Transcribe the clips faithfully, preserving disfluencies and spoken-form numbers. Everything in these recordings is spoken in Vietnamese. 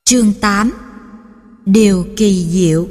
Chương tám. Điều kỳ diệu.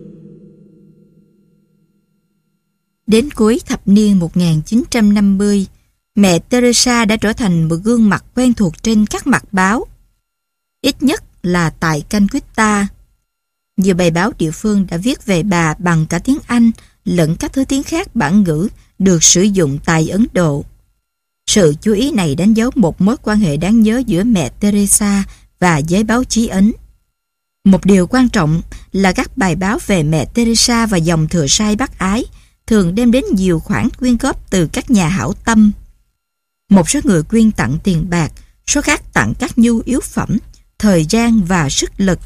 Đến cuối thập niên một nghìn chín trăm năm mươi, mẹ Teresa đã trở thành một gương mặt quen thuộc trên các mặt báo, ít nhất là tại Calcutta. Nhiều bài báo địa phương đã viết về bà bằng cả tiếng Anh lẫn các thứ tiếng khác bản ngữ được sử dụng tại Ấn Độ. Sự chú ý này đánh dấu một mối quan hệ đáng nhớ giữa mẹ Teresa và giới báo chí Ấn. Một điều quan trọng là các bài báo về mẹ Teresa và dòng thừa sai bác ái thường đem đến nhiều khoản quyên góp từ các nhà hảo tâm. Một số người quyên tặng tiền bạc, số khác tặng các nhu yếu phẩm, thời gian và sức lực.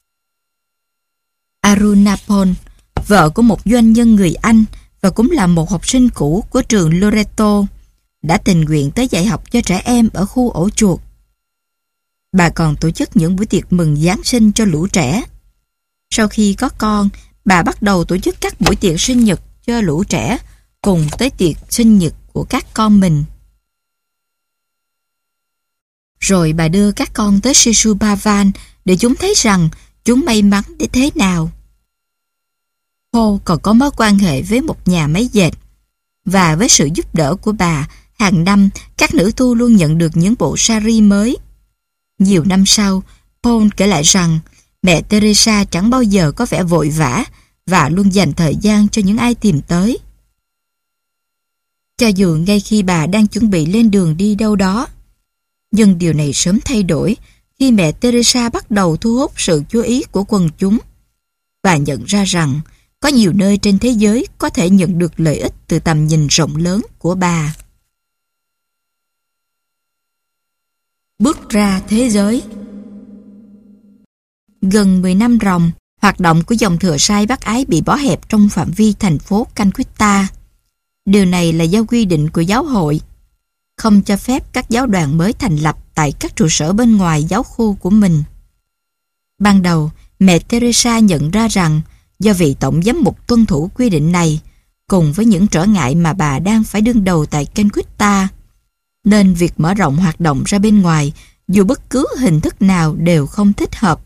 Arunapol, vợ của một doanh nhân người Anh và cũng là một học sinh cũ của trường Loreto, đã tình nguyện tới dạy học cho trẻ em ở khu ổ chuột. Bà còn tổ chức những buổi tiệc mừng Giáng sinh cho lũ trẻ. Sau khi có con, bà bắt đầu tổ chức các buổi tiệc sinh nhật cho lũ trẻ cùng tới tiệc sinh nhật của các con mình. Rồi bà đưa các con tới Sisupavan để chúng thấy rằng chúng may mắn đến thế nào. Paul còn có mối quan hệ với một nhà máy dệt, và với sự giúp đỡ của bà, hàng năm các nữ tu luôn nhận được những bộ sari mới. Nhiều năm sau, Paul kể lại rằng mẹ Teresa chẳng bao giờ có vẻ vội vã và luôn dành thời gian cho những ai tìm tới. Cho dù ngay khi bà đang chuẩn bị lên đường đi đâu đó. Nhưng điều này sớm thay đổi khi mẹ Teresa bắt đầu thu hút sự chú ý của quần chúng và nhận ra rằng có nhiều nơi trên thế giới có thể nhận được lợi ích từ tầm nhìn rộng lớn của bà. Bước ra thế giới. Gần mười năm ròng, hoạt động của dòng thừa sai bác ái bị bó hẹp trong phạm vi thành phố Calcutta. Điều này là do quy định của giáo hội, không cho phép các giáo đoàn mới thành lập tại các trụ sở bên ngoài giáo khu của mình. Ban đầu, mẹ Teresa nhận ra rằng do vị tổng giám mục tuân thủ quy định này, cùng với những trở ngại mà bà đang phải đương đầu tại Calcutta, nên việc mở rộng hoạt động ra bên ngoài dù bất cứ hình thức nào đều không thích hợp.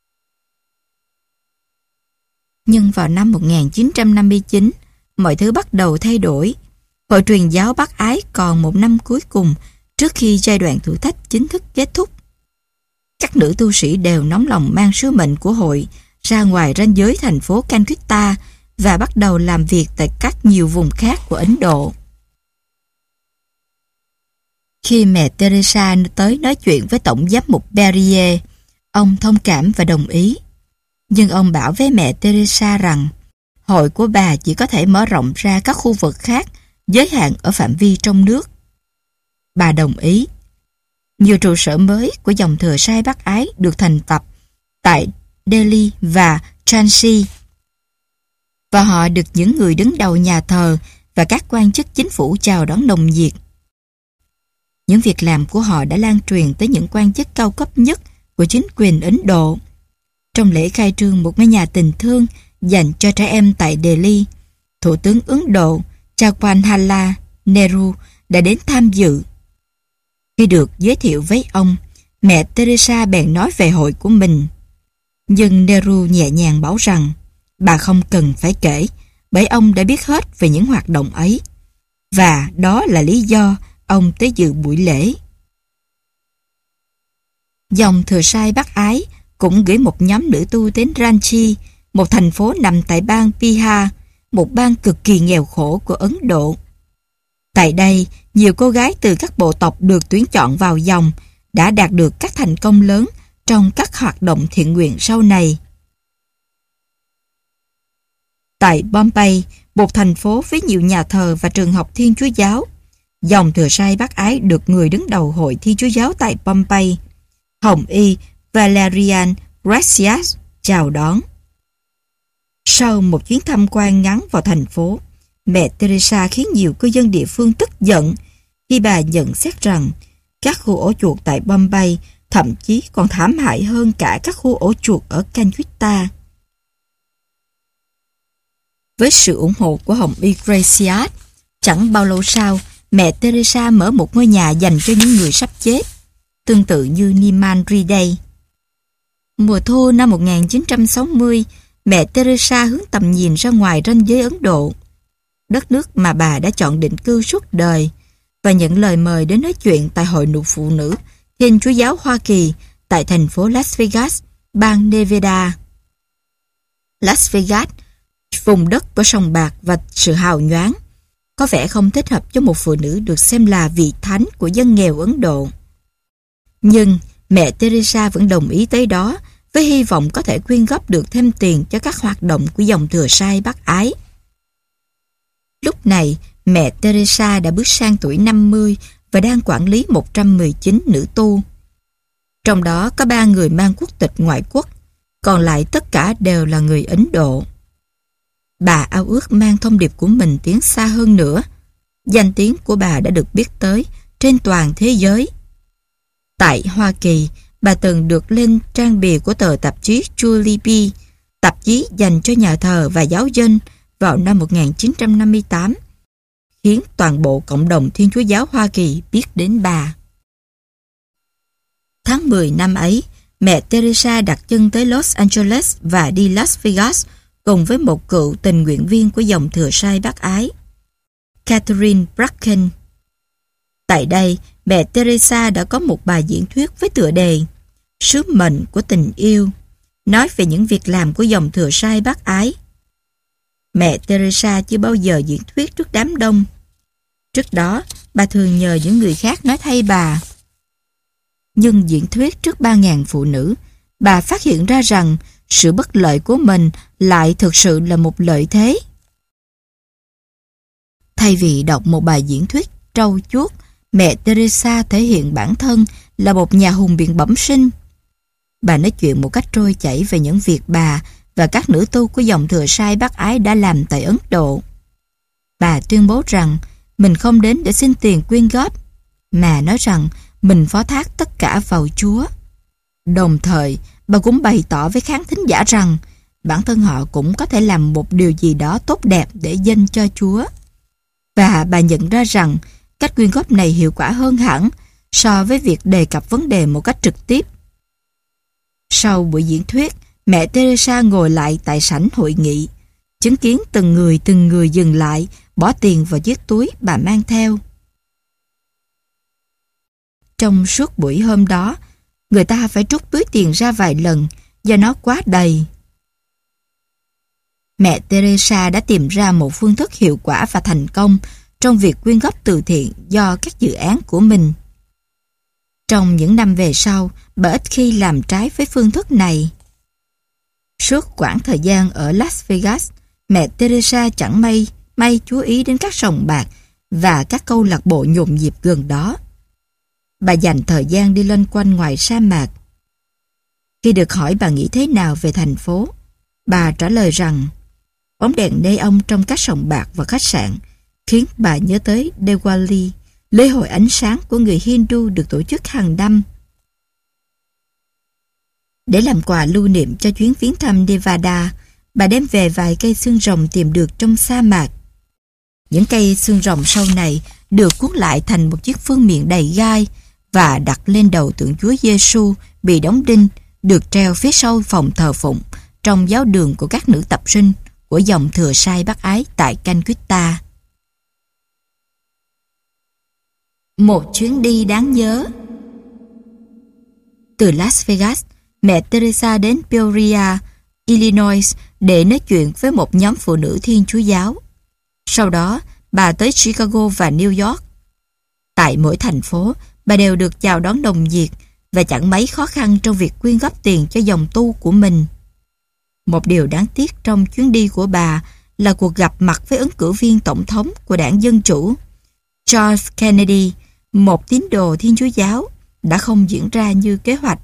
Nhưng vào năm một nghìn chín trăm năm mươi chín, mọi thứ bắt đầu thay đổi. Hội truyền giáo bác ái còn một năm cuối cùng trước khi giai đoạn thử thách chính thức kết thúc. Các nữ tu sĩ đều nóng lòng mang sứ mệnh của hội ra ngoài ranh giới thành phố Calcutta và bắt đầu làm việc tại các nhiều vùng khác của Ấn Độ. Khi mẹ Teresa tới nói chuyện với tổng giám mục Berrier, ông thông cảm và đồng ý. Nhưng ông bảo với mẹ Teresa rằng hội của bà chỉ có thể mở rộng ra các khu vực khác, giới hạn ở phạm vi trong nước. Bà đồng ý. Nhiều trụ sở mới của dòng thừa sai bác ái được thành lập tại Delhi và Jhansi, và họ được những người đứng đầu nhà thờ và các quan chức chính phủ chào đón nồng nhiệt. Những việc làm của họ đã lan truyền tới những quan chức cao cấp nhất của chính quyền Ấn Độ. Trong lễ khai trương một ngôi nhà tình thương dành cho trẻ em tại Delhi, Thủ tướng Ấn Độ Jawaharlal Nehru đã đến tham dự. Khi được giới thiệu với ông, mẹ Teresa bèn nói về hội của mình. Nhưng Nehru nhẹ nhàng bảo rằng bà không cần phải kể, bởi ông đã biết hết về những hoạt động ấy. Và đó là lý do ông tới dự buổi lễ. Dòng thừa sai bác ái cũng gửi một nhóm nữ tu đến Ranchi, một thành phố nằm tại bang Bihar, một bang cực kỳ nghèo khổ của Ấn Độ. Tại đây, nhiều cô gái từ các bộ tộc được tuyển chọn vào dòng đã đạt được các thành công lớn trong các hoạt động thiện nguyện sau này. Tại Bombay, một thành phố với nhiều nhà thờ và trường học Thiên Chúa giáo, dòng thừa sai bác ái được người đứng đầu hội Thiên Chúa giáo tại Bombay, Hồng Y Valerian Gracias, chào đón. Sau một chuyến tham quan ngắn vào thành phố, mẹ Teresa khiến nhiều cư dân địa phương tức giận khi bà nhận xét rằng các khu ổ chuột tại Bombay thậm chí còn thảm hại hơn cả các khu ổ chuột ở Calcutta. Với sự ủng hộ của Hồng Y Gracias, chẳng bao lâu sau, mẹ Teresa mở một ngôi nhà dành cho những người sắp chết, tương tự như Niman Riday. Mùa thu năm một nghìn chín trăm sáu mươi, mẹ Teresa hướng tầm nhìn ra ngoài ranh giới Ấn Độ, đất nước mà bà đã chọn định cư suốt đời, và nhận lời mời đến nói chuyện tại Hội Nụ Phụ Nữ Thiên Chúa Giáo Hoa Kỳ tại thành phố Las Vegas, bang Nevada. Las Vegas, vùng đất của sòng bạc và sự hào nhoáng, có vẻ không thích hợp cho một phụ nữ được xem là vị thánh của dân nghèo Ấn Độ. Nhưng mẹ Teresa vẫn đồng ý tới đó với hy vọng có thể quyên góp được thêm tiền cho các hoạt động của dòng thừa sai bác ái. Lúc này, mẹ Teresa đã bước sang tuổi năm mươi và đang quản lý một trăm mười chín nữ tu. Trong đó có ba người mang quốc tịch ngoại quốc, còn lại tất cả đều là người Ấn Độ. Bà ao ước mang thông điệp của mình tiến xa hơn nữa. Danh tiếng của bà đã được biết tới trên toàn thế giới. Tại Hoa Kỳ, bà từng được lên trang bìa của tờ tạp chí Jubilee, tạp chí dành cho nhà thờ và giáo dân vào năm một nghìn chín trăm năm mươi tám, khiến toàn bộ cộng đồng Thiên Chúa Giáo Hoa Kỳ biết đến bà. Tháng mười năm ấy, mẹ Teresa đặt chân tới Los Angeles và đi Las Vegas cùng với một cựu tình nguyện viên của dòng thừa sai bác ái, Catherine Bracken. Tại đây, mẹ Teresa đã có một bài diễn thuyết với tựa đề Sứ mệnh của tình yêu, nói về những việc làm của dòng thừa sai bác ái. Mẹ Teresa chưa bao giờ diễn thuyết trước đám đông. Trước đó, bà thường nhờ những người khác nói thay bà. Nhưng diễn thuyết trước ba nghìn phụ nữ, bà phát hiện ra rằng sự bất lợi của mình lại thực sự là một lợi thế. Thay vì đọc một bài diễn thuyết trau chuốt, mẹ Teresa thể hiện bản thân là một nhà hùng biện bẩm sinh. Bà nói chuyện một cách trôi chảy về những việc bà và các nữ tu của dòng thừa sai bác ái đã làm tại Ấn Độ. Bà tuyên bố rằng mình không đến để xin tiền quyên góp, mà nói rằng mình phó thác tất cả vào Chúa. Đồng thời, bà cũng bày tỏ với khán thính giả rằng bản thân họ cũng có thể làm một điều gì đó tốt đẹp để dâng cho Chúa. Và bà nhận ra rằng cách quyên góp này hiệu quả hơn hẳn so với việc đề cập vấn đề một cách trực tiếp. Sau buổi diễn thuyết, mẹ Teresa ngồi lại tại sảnh hội nghị, chứng kiến từng người từng người dừng lại, bỏ tiền vào chiếc túi bà mang theo. Trong suốt buổi hôm đó, người ta phải trút túi tiền ra vài lần do nó quá đầy. Mẹ Teresa đã tìm ra một phương thức hiệu quả và thành công trong việc quyên góp từ thiện do các dự án của mình. Trong những năm về sau, bà ít khi làm trái với phương thức này. Suốt quãng thời gian ở Las Vegas, mẹ Teresa chẳng may may chú ý đến các sòng bạc và các câu lạc bộ nhộn nhịp gần đó. Bà dành thời gian đi loanh quanh ngoài sa mạc. Khi được hỏi bà nghĩ thế nào về thành phố, bà trả lời rằng bóng đèn neon trong các sòng bạc và khách sạn khiến bà nhớ tới Diwali, lễ hội ánh sáng của người Hindu được tổ chức hàng năm. Để làm quà lưu niệm cho chuyến viếng thăm Nevada, bà đem về vài cây xương rồng tìm được trong sa mạc. Những cây xương rồng sau này được cuốn lại thành một chiếc phương miện đầy gai và đặt lên đầu tượng Chúa Giêsu bị đóng đinh, được treo phía sau phòng thờ phụng trong giáo đường của các nữ tập sinh của dòng thừa sai bác ái tại Calcutta. Một chuyến đi đáng nhớ. Từ Las Vegas, mẹ Teresa đến Peoria, Illinois để nói chuyện với một nhóm phụ nữ Thiên Chúa Giáo. Sau đó, bà tới Chicago và New York. Tại mỗi thành phố, bà đều được chào đón nồng nhiệt và chẳng mấy khó khăn trong việc quyên góp tiền cho dòng tu của mình. Một điều đáng tiếc trong chuyến đi của bà là cuộc gặp mặt với ứng cử viên tổng thống của đảng Dân Chủ, George Kennedy, một tín đồ Thiên Chúa Giáo, đã không diễn ra như kế hoạch.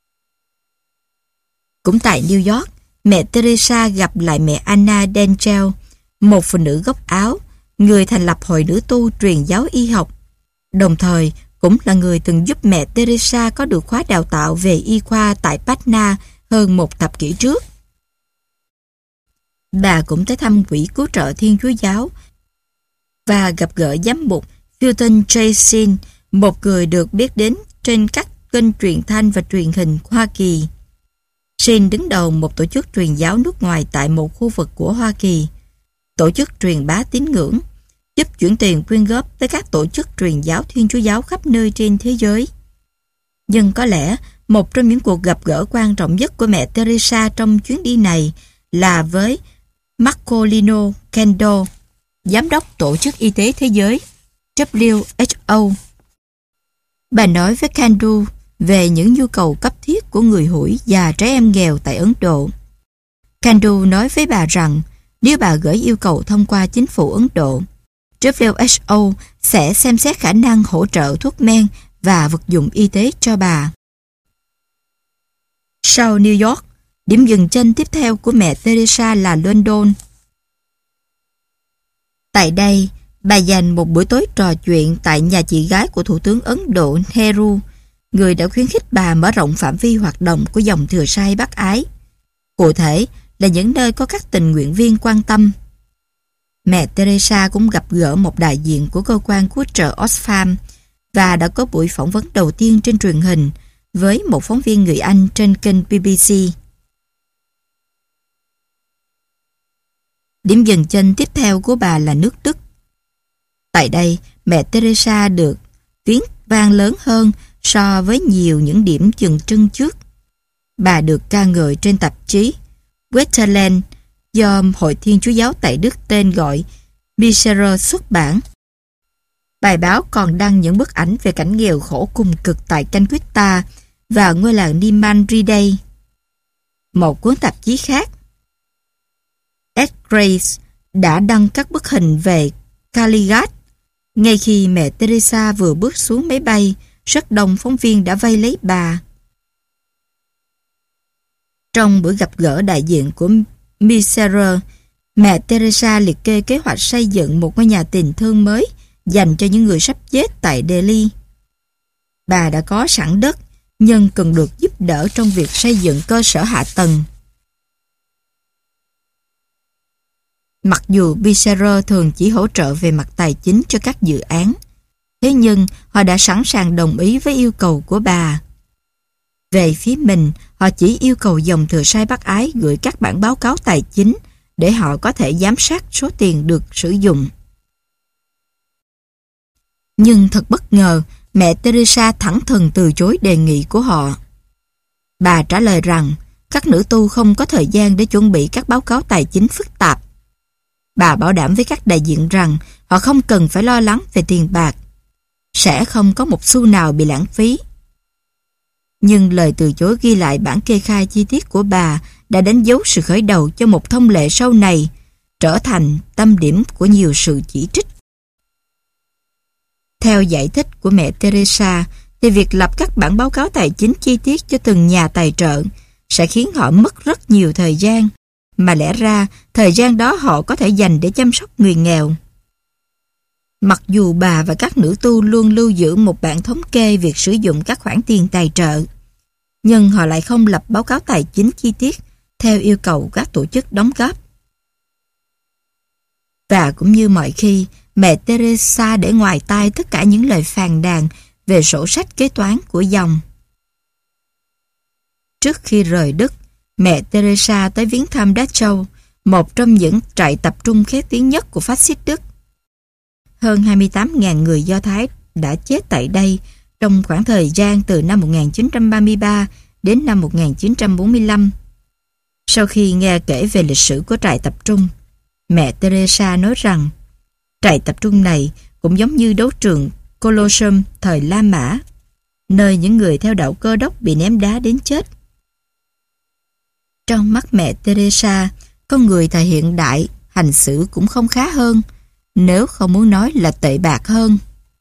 Cũng tại New York, mẹ Teresa gặp lại mẹ Anna Denchel, một phụ nữ gốc Áo, người thành lập hội nữ tu truyền giáo y học, đồng thời cũng là người từng giúp mẹ Teresa có được khóa đào tạo về y khoa tại Patna hơn một thập kỷ trước. Bà cũng tới thăm quỹ cứu trợ Thiên Chúa Giáo và gặp gỡ giám mục Fulton J. Sheen, một người được biết đến trên các kênh truyền thanh và truyền hình Hoa Kỳ. Sheen đứng đầu một tổ chức truyền giáo nước ngoài tại một khu vực của Hoa Kỳ, tổ chức truyền bá tín ngưỡng, giúp chuyển tiền quyên góp tới các tổ chức truyền giáo Thiên Chúa giáo khắp nơi trên thế giới. Nhưng có lẽ một trong những cuộc gặp gỡ quan trọng nhất của mẹ Teresa trong chuyến đi này là với Marcolino Kendall, giám đốc Tổ chức Y tế Thế giới W H O. Bà nói với Kendall về những nhu cầu cấp thiết của người hủi và trẻ em nghèo tại Ấn Độ. Kendall nói với bà rằng nếu bà gửi yêu cầu thông qua chính phủ Ấn Độ, W H O sẽ xem xét khả năng hỗ trợ thuốc men và vật dụng y tế cho bà. Sau New York, điểm dừng chân tiếp theo của mẹ Teresa là London. Tại đây, bà dành một buổi tối trò chuyện tại nhà chị gái của Thủ tướng Ấn Độ Nehru, người đã khuyến khích bà mở rộng phạm vi hoạt động của dòng thừa sai bác ái. Cụ thể là những nơi có các tình nguyện viên quan tâm. Mẹ Teresa cũng gặp gỡ một đại diện của cơ quan cứu trợ Oxfam và đã có buổi phỏng vấn đầu tiên trên truyền hình với một phóng viên người Anh trên kênh B B C. Điểm dừng chân tiếp theo của bà là nước Đức. Tại đây, mẹ Teresa được tiếng vang lớn hơn so với nhiều những điểm dừng chân trước. Bà được ca ngợi trên tạp chí Wetterland do Hội Thiên Chúa giáo tại Đức tên gọi Miserere xuất bản. Bài báo còn đăng những bức ảnh về cảnh nghèo khổ cùng cực tại Calcutta và ngôi làng Niman Riday. Một cuốn tạp chí khác, Ed Grace, đã đăng các bức hình về Caligat. Ngay khi mẹ Teresa vừa bước xuống máy bay, rất đông phóng viên đã vây lấy bà. Trong buổi gặp gỡ đại diện của Miserere, mẹ Teresa liệt kê kế hoạch xây dựng một ngôi nhà tình thương mới dành cho những người sắp chết tại Delhi. Bà đã có sẵn đất, nhưng cần được giúp đỡ trong việc xây dựng cơ sở hạ tầng. Mặc dù Miserere thường chỉ hỗ trợ về mặt tài chính cho các dự án, thế nhưng họ đã sẵn sàng đồng ý với yêu cầu của bà. Về phía mình, họ chỉ yêu cầu dòng thừa sai bác ái gửi các bản báo cáo tài chính để họ có thể giám sát số tiền được sử dụng. Nhưng thật bất ngờ, mẹ Teresa thẳng thừng từ chối đề nghị của họ. Bà trả lời rằng các nữ tu không có thời gian để chuẩn bị các báo cáo tài chính phức tạp. Bà bảo đảm với các đại diện rằng họ không cần phải lo lắng về tiền bạc, sẽ không có một xu nào bị lãng phí. Nhưng lời từ chối ghi lại bản kê khai chi tiết của bà đã đánh dấu sự khởi đầu cho một thông lệ sau này, trở thành tâm điểm của nhiều sự chỉ trích. Theo giải thích của mẹ Teresa, thì việc lập các bản báo cáo tài chính chi tiết cho từng nhà tài trợ sẽ khiến họ mất rất nhiều thời gian, mà lẽ ra thời gian đó họ có thể dành để chăm sóc người nghèo. Mặc dù bà và các nữ tu luôn lưu giữ một bản thống kê việc sử dụng các khoản tiền tài trợ, nhưng họ lại không lập báo cáo tài chính chi tiết theo yêu cầu các tổ chức đóng góp. Và cũng như mọi khi, mẹ Teresa để ngoài tai tất cả những lời phàn nàn về sổ sách kế toán của dòng. Trước khi rời Đức, mẹ Teresa tới viếng thăm Dachau, một trong những trại tập trung khét tiếng nhất của phát xít Đức. Hơn hai mươi tám nghìn người Do Thái đã chết tại đây trong khoảng thời gian từ năm một nghìn chín trăm ba mươi ba đến năm một nghìn chín trăm bốn mươi lăm. Sau khi nghe kể về lịch sử của trại tập trung, mẹ Teresa nói rằng trại tập trung này cũng giống như đấu trường Colosseum thời La Mã, nơi những người theo đạo Cơ đốc bị ném đá đến chết. Trong mắt mẹ Teresa, con người thời hiện đại hành xử cũng không khá hơn, nếu không muốn nói là tệ bạc hơn.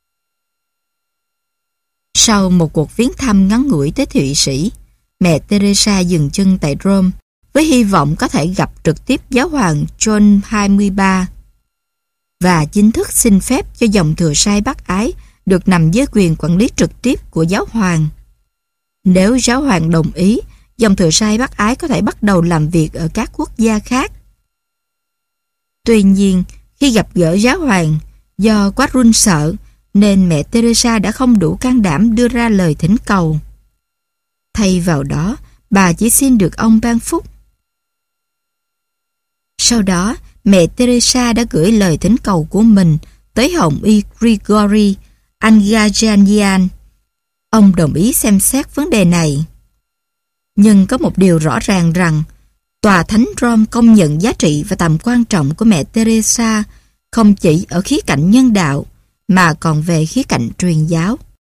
Sau một cuộc viếng thăm ngắn ngủi tới Thụy Sĩ, mẹ Teresa dừng chân tại Rome với hy vọng có thể gặp trực tiếp giáo hoàng John hai mươi ba và chính thức xin phép cho dòng thừa sai bác ái được nằm dưới quyền quản lý trực tiếp của giáo hoàng. Nếu giáo hoàng đồng ý, dòng thừa sai bác ái có thể bắt đầu làm việc ở các quốc gia khác. Tuy nhiên, khi gặp gỡ giáo hoàng, do quá run sợ, nên mẹ Teresa đã không đủ can đảm đưa ra lời thỉnh cầu. Thay vào đó, bà chỉ xin được ông ban phúc. Sau đó, mẹ Teresa đã gửi lời thỉnh cầu của mình tới Hồng y Grigory Angajanian. Ông đồng ý xem xét vấn đề này. Nhưng có một điều rõ ràng rằng Tòa Thánh Rome công nhận giá trị và tầm quan trọng của mẹ Teresa không chỉ ở khía cạnh nhân đạo mà còn về khía cạnh truyền giáo.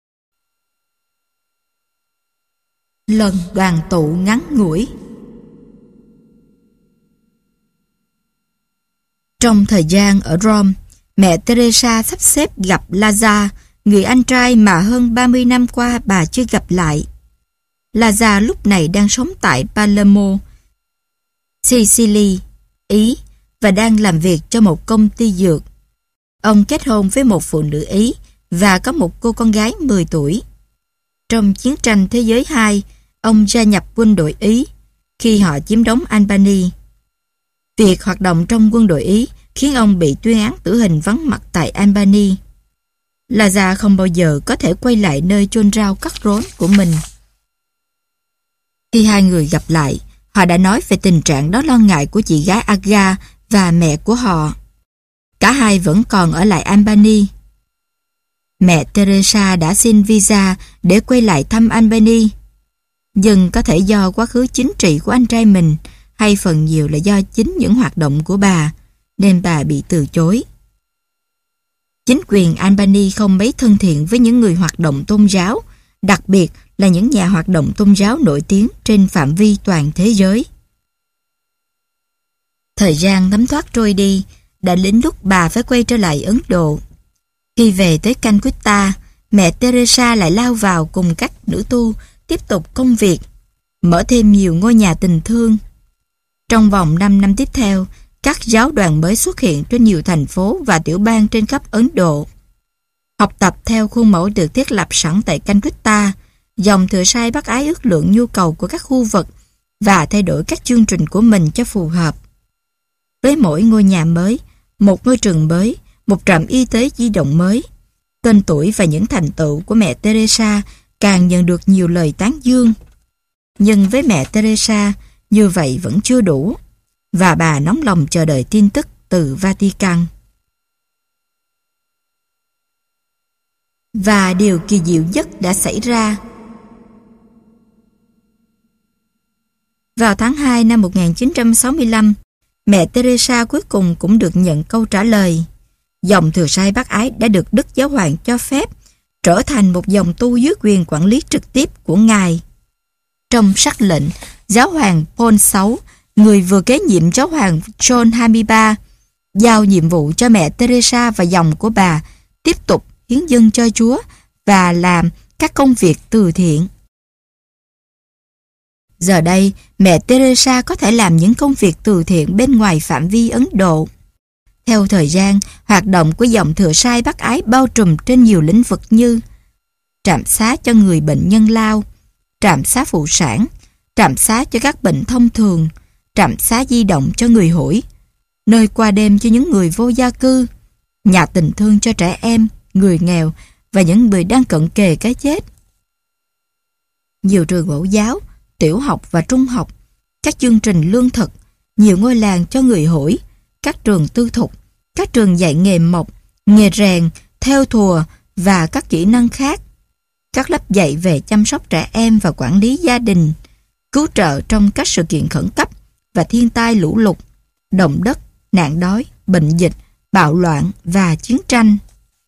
Lần đoàn tụ ngắn ngủi. Trong thời gian ở Rome, mẹ Teresa sắp xếp gặp Lazar, người anh trai mà hơn ba mươi năm qua bà chưa gặp lại. Lazar lúc này đang sống tại Palermo, Sicily, Ý và đang làm việc cho một công ty dược. Ông kết hôn với một phụ nữ Ý và có một cô con gái mười tuổi. Trong chiến tranh thế giới hai, ông gia nhập quân đội Ý khi họ chiếm đóng Albany. Việc hoạt động trong quân đội Ý khiến ông bị tuyên án tử hình vắng mặt tại Albany. Lazar không bao giờ có thể quay lại nơi chôn rau cắt rốn của mình. Khi hai người gặp lại, họ đã nói về tình trạng đó lo ngại của chị gái Aga và mẹ của họ. Cả hai vẫn còn ở lại Albany. Mẹ Teresa đã xin visa để quay lại thăm Albany. Nhưng có thể do quá khứ chính trị của anh trai mình hay phần nhiều là do chính những hoạt động của bà, nên bà bị từ chối. Chính quyền Albany không mấy thân thiện với những người hoạt động tôn giáo, đặc biệt là những nhà hoạt động tôn giáo nổi tiếng trên phạm vi toàn thế giới. Thời gian thấm thoát trôi đi, đã đến lúc bà phải quay trở lại Ấn Độ. Khi về tới Calcutta, mẹ Teresa lại lao vào cùng các nữ tu tiếp tục công việc, mở thêm nhiều ngôi nhà tình thương. Trong vòng năm năm tiếp theo, các giáo đoàn mới xuất hiện trên nhiều thành phố và tiểu bang trên khắp Ấn Độ. Học tập theo khuôn mẫu được thiết lập sẵn tại Calcutta, dòng thừa sai bác ái ước lượng nhu cầu của các khu vực và thay đổi các chương trình của mình cho phù hợp. Với mỗi ngôi nhà mới, một ngôi trường mới, một trạm y tế di động mới, tên tuổi và những thành tựu của mẹ Teresa càng nhận được nhiều lời tán dương. Nhưng với mẹ Teresa, như vậy vẫn chưa đủ, và bà nóng lòng chờ đợi tin tức từ Vatican. Và điều kỳ diệu nhất đã xảy ra. Vào tháng hai năm một nghìn chín trăm sáu mươi lăm, mẹ Teresa cuối cùng cũng được nhận câu trả lời. Dòng thừa sai bác ái đã được Đức Giáo hoàng cho phép trở thành một dòng tu dưới quyền quản lý trực tiếp của Ngài. Trong sắc lệnh, Giáo hoàng Paul the Sixth, người vừa kế nhiệm Giáo hoàng John the twenty-third, giao nhiệm vụ cho mẹ Teresa và dòng của bà tiếp tục hiến dâng cho Chúa và làm các công việc từ thiện. Giờ đây, mẹ Teresa có thể làm những công việc từ thiện bên ngoài phạm vi Ấn Độ. Theo thời gian, hoạt động của dòng thừa sai bác ái bao trùm trên nhiều lĩnh vực như trạm xá cho người bệnh nhân lao, trạm xá phụ sản, trạm xá cho các bệnh thông thường, trạm xá di động cho người hủi, nơi qua đêm cho những người vô gia cư, nhà tình thương cho trẻ em, người nghèo và những người đang cận kề cái chết. Nhiều trường mẫu giáo, tiểu học và trung học, các chương trình lương thực, nhiều ngôi làng cho người hủi, các trường tư thục, các trường dạy nghề mộc, nghề rèn, thêu thùa và các kỹ năng khác, các lớp dạy về chăm sóc trẻ em và quản lý gia đình, cứu trợ trong các sự kiện khẩn cấp và thiên tai lũ lụt, động đất, nạn đói, bệnh dịch, bạo loạn và chiến tranh.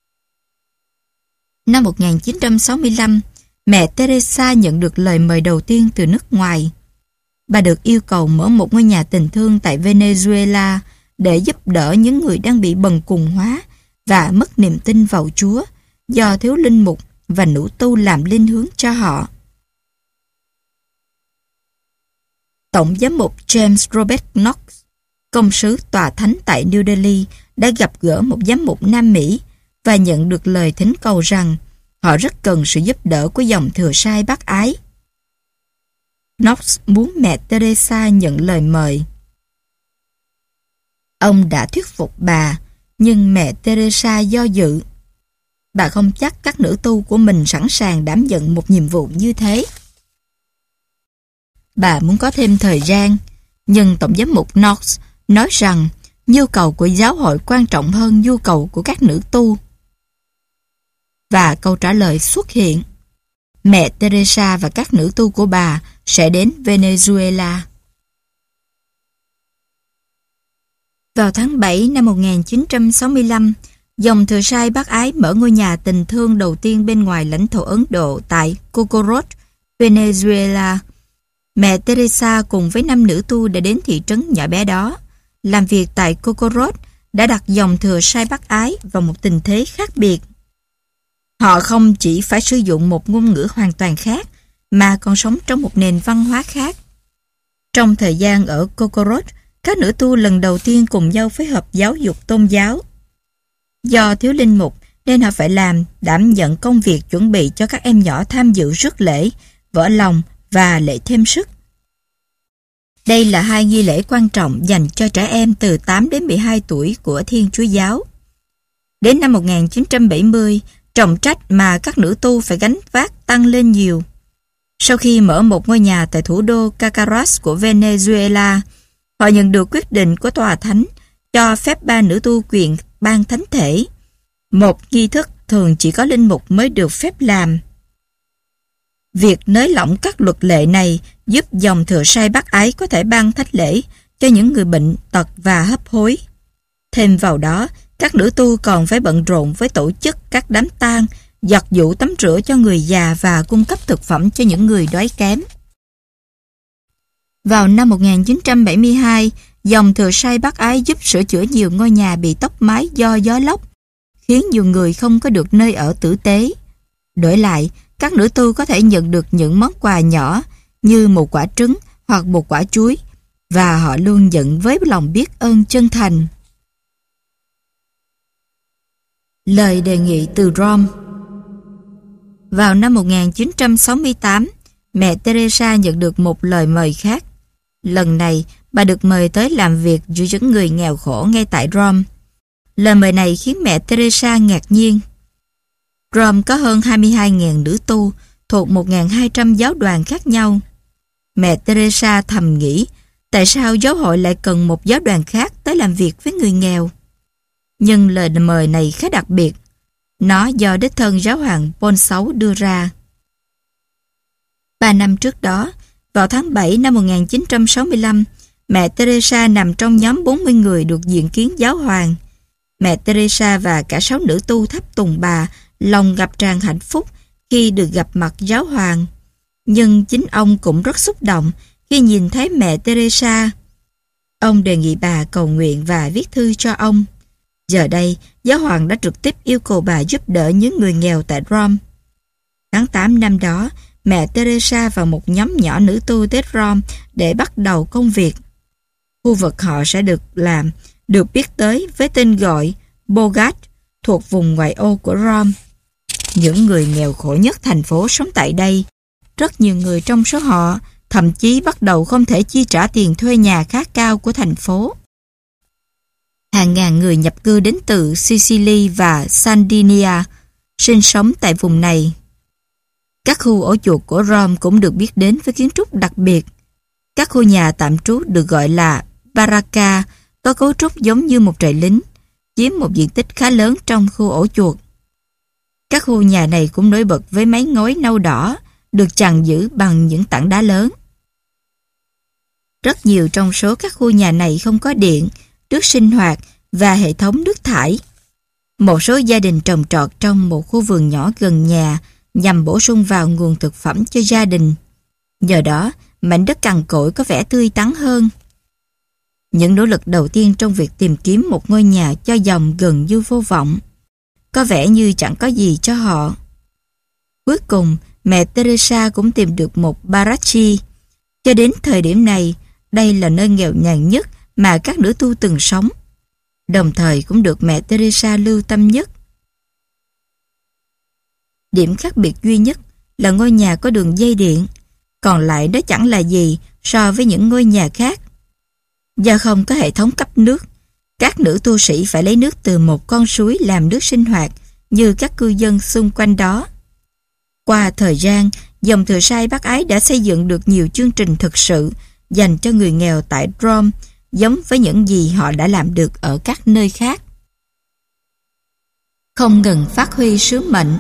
Năm một nghìn chín trăm sáu mươi lăm, mẹ Teresa nhận được lời mời đầu tiên từ nước ngoài. Bà được yêu cầu mở một ngôi nhà tình thương tại Venezuela để giúp đỡ những người đang bị bần cùng hóa và mất niềm tin vào Chúa do thiếu linh mục và nữ tu làm linh hướng cho họ. Tổng giám mục James Robert Knox, công sứ tòa thánh tại New Delhi, đã gặp gỡ một giám mục Nam Mỹ và nhận được lời thỉnh cầu rằng họ rất cần sự giúp đỡ của dòng thừa sai bác ái. Knox muốn mẹ Teresa nhận lời mời. Ông đã thuyết phục bà, nhưng mẹ Teresa do dự. Bà không chắc các nữ tu của mình sẵn sàng đảm nhận một nhiệm vụ như thế. Bà muốn có thêm thời gian, nhưng Tổng giám mục Knox nói rằng nhu cầu của giáo hội quan trọng hơn nhu cầu của các nữ tu. Và câu trả lời xuất hiện: mẹ Teresa và các nữ tu của bà sẽ đến Venezuela. Vào tháng bảy năm một nghìn chín trăm sáu mươi lăm, dòng thừa sai bác ái mở ngôi nhà tình thương đầu tiên bên ngoài lãnh thổ Ấn Độ tại Cocorot, Venezuela. Mẹ Teresa cùng với năm nữ tu đã đến thị trấn nhỏ bé đó. Làm việc tại Cocorot đã đặt dòng thừa sai bác ái vào một tình thế khác biệt. Họ không chỉ phải sử dụng một ngôn ngữ hoàn toàn khác, mà còn sống trong một nền văn hóa khác. Trong thời gian ở Cocorot, các nữ tu lần đầu tiên cùng nhau phối hợp giáo dục tôn giáo. Do thiếu linh mục nên họ phải làm đảm nhận công việc chuẩn bị cho các em nhỏ tham dự rước lễ, vỡ lòng và lễ thêm sức. Đây là hai nghi lễ quan trọng dành cho trẻ em từ tám đến mười hai tuổi của Thiên Chúa Giáo. Đến năm một nghìn chín trăm bảy mươi, trọng trách mà các nữ tu phải gánh vác tăng lên nhiều. Sau khi mở một ngôi nhà tại thủ đô Caracas của Venezuela, họ nhận được quyết định của tòa thánh cho phép ba nữ tu quyền ban thánh thể. Một nghi thức thường chỉ có linh mục mới được phép làm. Việc nới lỏng các luật lệ này giúp dòng thừa sai bác ái có thể ban thánh lễ cho những người bệnh tật và hấp hối. Thêm vào đó, các nữ tu còn phải bận rộn với tổ chức các đám tang, giặt giũ tắm rửa cho người già và cung cấp thực phẩm cho những người đói kém. Vào năm một nghìn chín trăm bảy mươi hai, dòng thừa sai bác ái giúp sửa chữa nhiều ngôi nhà bị tốc mái do gió lốc, khiến nhiều người không có được nơi ở tử tế. Đổi lại, các nữ tu có thể nhận được những món quà nhỏ như một quả trứng hoặc một quả chuối, và họ luôn nhận với lòng biết ơn chân thành. Lời đề nghị từ Rome. Vào năm một nghìn chín trăm sáu mươi tám, mẹ Teresa nhận được một lời mời khác. Lần này, bà được mời tới làm việc giữa những người nghèo khổ ngay tại Rome. Lời mời này khiến mẹ Teresa ngạc nhiên. Rome có hơn hai mươi hai nghìn nữ tu thuộc một nghìn hai trăm giáo đoàn khác nhau. Mẹ Teresa thầm nghĩ, tại sao giáo hội lại cần một giáo đoàn khác tới làm việc với người nghèo? Nhưng lời mời này khá đặc biệt. Nó do đích thân giáo hoàng Paul the Sixth đưa ra. Ba năm trước đó, vào tháng bảy năm một nghìn chín trăm sáu mươi lăm, mẹ Teresa nằm trong nhóm bốn mươi người được diện kiến giáo hoàng. Mẹ Teresa và cả sáu nữ tu thắp tùng bà lòng ngập tràn hạnh phúc khi được gặp mặt giáo hoàng. Nhưng chính ông cũng rất xúc động khi nhìn thấy mẹ Teresa. Ông đề nghị bà cầu nguyện và viết thư cho ông. Giờ đây, giáo hoàng đã trực tiếp yêu cầu bà giúp đỡ những người nghèo tại Rome. Tháng tám năm đó, mẹ Teresa và một nhóm nhỏ nữ tu tới Rome để bắt đầu công việc. Khu vực họ sẽ được làm được biết tới với tên gọi Bogat, thuộc vùng ngoại ô của Rome. Những người nghèo khổ nhất thành phố sống tại đây. Rất nhiều người trong số họ thậm chí bắt đầu không thể chi trả tiền thuê nhà khá cao của thành phố. Hàng ngàn người nhập cư đến từ Sicily và Sardinia sinh sống tại vùng này. Các khu ổ chuột của Rome cũng được biết đến với kiến trúc đặc biệt. Các khu nhà tạm trú được gọi là baracca, có cấu trúc giống như một trại lính, chiếm một diện tích khá lớn trong khu ổ chuột. Các khu nhà này cũng nổi bật với mái ngói nâu đỏ, được chằng giữ bằng những tảng đá lớn. Rất nhiều trong số các khu nhà này không có điện, nước sinh hoạt và hệ thống nước thải. Một số gia đình trồng trọt trong một khu vườn nhỏ gần nhà nhằm bổ sung vào nguồn thực phẩm cho gia đình. Nhờ đó, mảnh đất cằn cỗi có vẻ tươi tắn hơn. Những nỗ lực đầu tiên trong việc tìm kiếm một ngôi nhà cho dòng gần như vô vọng. Có vẻ như chẳng có gì cho họ. Cuối cùng, mẹ Teresa cũng tìm được một barachi. Cho đến thời điểm này, đây là nơi nghèo nhàn nhất mà các nữ tu từng sống, đồng thời cũng được mẹ Teresa lưu tâm nhất. Điểm khác biệt duy nhất là ngôi nhà có đường dây điện, còn lại đó chẳng là gì so với những ngôi nhà khác. Do không có hệ thống cấp nước, các nữ tu sĩ phải lấy nước từ một con suối làm nước sinh hoạt như các cư dân xung quanh đó. Qua thời gian, dòng thừa sai bác ái đã xây dựng được nhiều chương trình thực sự dành cho người nghèo tại Rome, giống với những gì họ đã làm được ở các nơi khác. Không ngừng phát huy sứ mệnh.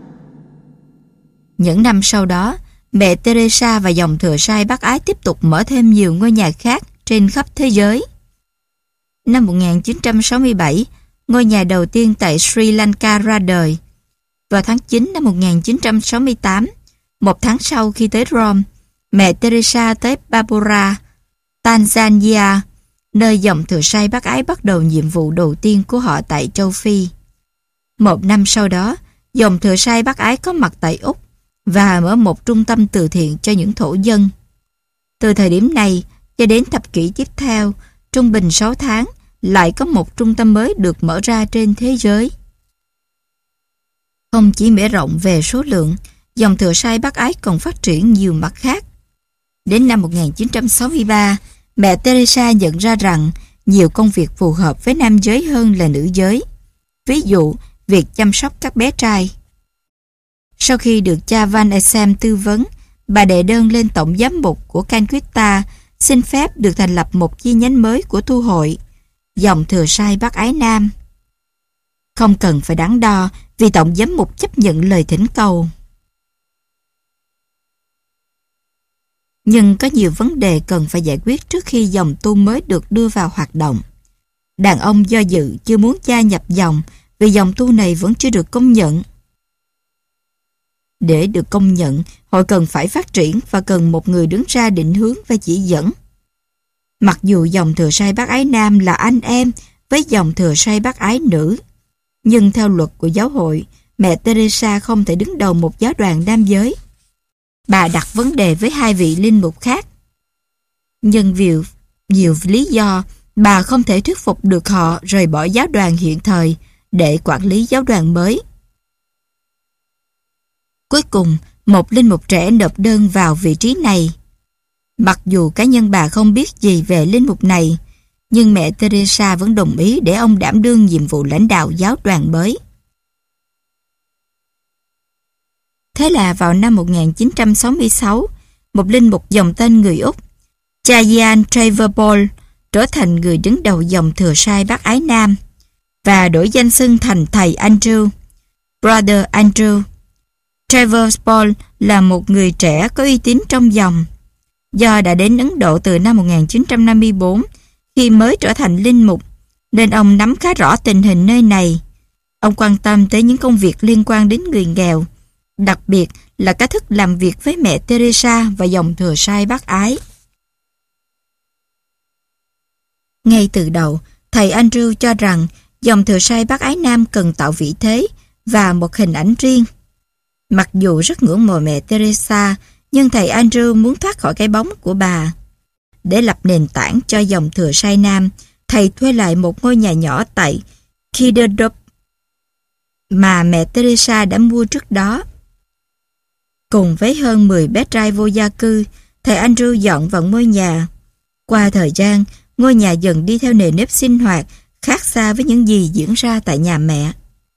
Những năm sau đó, mẹ Teresa và dòng thừa sai bác ái tiếp tục mở thêm nhiều ngôi nhà khác trên khắp thế giới. Năm một nghìn chín trăm sáu mươi bảy, ngôi nhà đầu tiên tại Sri Lanka ra đời. Vào tháng chín năm một nghìn chín trăm sáu mươi tám, một tháng sau khi tới Rome, mẹ Teresa tới Babura, Tanzania, nơi dòng thừa sai bác ái bắt đầu nhiệm vụ đầu tiên của họ tại châu Phi. Một năm sau đó, dòng thừa sai bác ái có mặt tại Úc và mở một trung tâm từ thiện cho những thổ dân. Từ thời điểm này cho đến thập kỷ tiếp theo, trung bình sáu tháng, lại có một trung tâm mới được mở ra trên thế giới. Không chỉ mở rộng về số lượng, dòng thừa sai bác ái còn phát triển nhiều mặt khác. Đến năm một nghìn chín trăm sáu mươi ba, mẹ Teresa nhận ra rằng nhiều công việc phù hợp với nam giới hơn là nữ giới. Ví dụ, việc chăm sóc các bé trai. Sau khi được cha Van Essem tư vấn, bà đệ đơn lên tổng giám mục của Calcutta xin phép được thành lập một chi nhánh mới của tu hội, dòng thừa sai bác ái nam. Không cần phải đắn đo vì tổng giám mục chấp nhận lời thỉnh cầu. Nhưng có nhiều vấn đề cần phải giải quyết trước khi dòng tu mới được đưa vào hoạt động. Đàn ông do dự chưa muốn gia nhập dòng vì dòng tu này vẫn chưa được công nhận. Để được công nhận, hội cần phải phát triển và cần một người đứng ra định hướng và chỉ dẫn. Mặc dù dòng thừa sai bác ái nam là anh em với dòng thừa sai bác ái nữ, nhưng theo luật của giáo hội, mẹ Teresa không thể đứng đầu một giáo đoàn nam giới. Bà đặt vấn đề với hai vị linh mục khác. Nhưng vì nhiều lý do, bà không thể thuyết phục được họ rời bỏ giáo đoàn hiện thời để quản lý giáo đoàn mới. Cuối cùng, một linh mục trẻ nộp đơn vào vị trí này. Mặc dù cá nhân bà không biết gì về linh mục này, nhưng mẹ Teresa vẫn đồng ý để ông đảm đương nhiệm vụ lãnh đạo giáo đoàn mới. Thế là vào năm một nghìn chín trăm sáu mươi sáu, một linh mục dòng tên người Úc, cha Ian Traverpole, trở thành người đứng đầu dòng thừa sai bác ái nam và đổi danh xưng thành thầy Andrew, Brother Andrew. Traverpole là một người trẻ có uy tín trong dòng. Do đã đến Ấn Độ từ năm một nghìn chín trăm năm mươi tư khi mới trở thành linh mục, nên ông nắm khá rõ tình hình nơi này. Ông quan tâm tới những công việc liên quan đến người nghèo, đặc biệt là cách thức làm việc với mẹ Teresa và dòng thừa sai bác ái. Ngay từ đầu, thầy Andrew cho rằng dòng thừa sai bác ái nam cần tạo vị thế và một hình ảnh riêng. Mặc dù rất ngưỡng mộ mẹ Teresa, nhưng thầy Andrew muốn thoát khỏi cái bóng của bà. Để lập nền tảng cho dòng thừa sai nam, thầy thuê lại một ngôi nhà nhỏ tại Kidderdup mà mẹ Teresa đã mua trước đó. Cùng với hơn mười bé trai vô gia cư, thầy Andrew dọn vào ngôi nhà. Qua thời gian, ngôi nhà dần đi theo nề nếp sinh hoạt khác xa với những gì diễn ra tại nhà mẹ.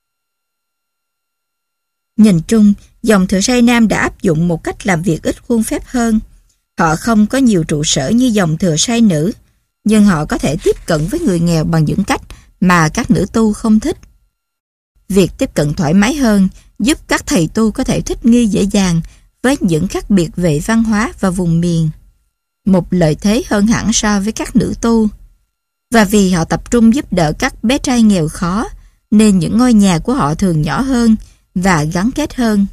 Nhìn chung, dòng thừa sai nam đã áp dụng một cách làm việc ít khuôn phép hơn. Họ không có nhiều trụ sở như dòng thừa sai nữ, nhưng họ có thể tiếp cận với người nghèo bằng những cách mà các nữ tu không thích. Việc tiếp cận thoải mái hơn giúp các thầy tu có thể thích nghi dễ dàng với những khác biệt về văn hóa và vùng miền. Một lợi thế hơn hẳn so với các nữ tu. Và vì họ tập trung giúp đỡ các bé trai nghèo khó, nên những ngôi nhà của họ thường nhỏ hơn và gắn kết hơn.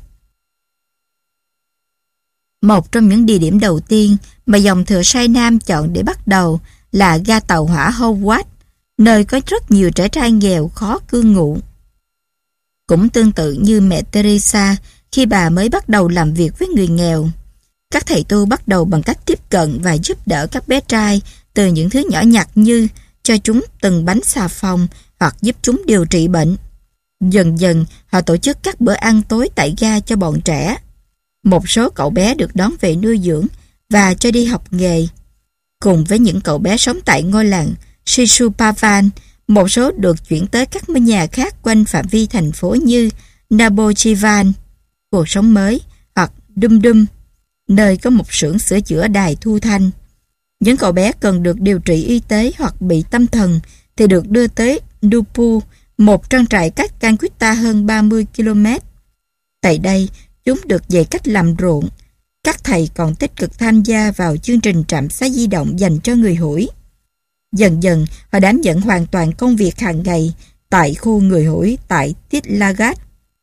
Một trong những địa điểm đầu tiên mà dòng thừa sai nam chọn để bắt đầu là ga tàu hỏa Howard, nơi có rất nhiều trẻ trai nghèo khó cư ngụ. Cũng tương tự như mẹ Teresa khi bà mới bắt đầu làm việc với người nghèo, các thầy tu bắt đầu bằng cách tiếp cận và giúp đỡ các bé trai từ những thứ nhỏ nhặt như cho chúng từng bánh xà phòng hoặc giúp chúng điều trị bệnh. Dần dần, họ tổ chức các bữa ăn tối tại ga cho bọn trẻ. Một số cậu bé được đón về nuôi dưỡng và cho đi học nghề. Cùng với những cậu bé sống tại ngôi làng Shisupavan, một số được chuyển tới các ngôi nhà khác quanh phạm vi thành phố như Nabochivan, cuộc sống mới, hoặc Dum Dum, nơi có một xưởng sửa chữa đài thu thanh. Những cậu bé cần được điều trị y tế hoặc bị tâm thần thì được đưa tới Dupu, một trang trại cách Calcutta hơn ba mươi ki lô mét. Tại đây, chúng được dạy cách làm ruộng. Các thầy còn tích cực tham gia vào chương trình trạm xá di động dành cho người hủi. Dần dần, họ đảm nhận hoàn toàn công việc hàng ngày tại khu người hủi tại Titlagat.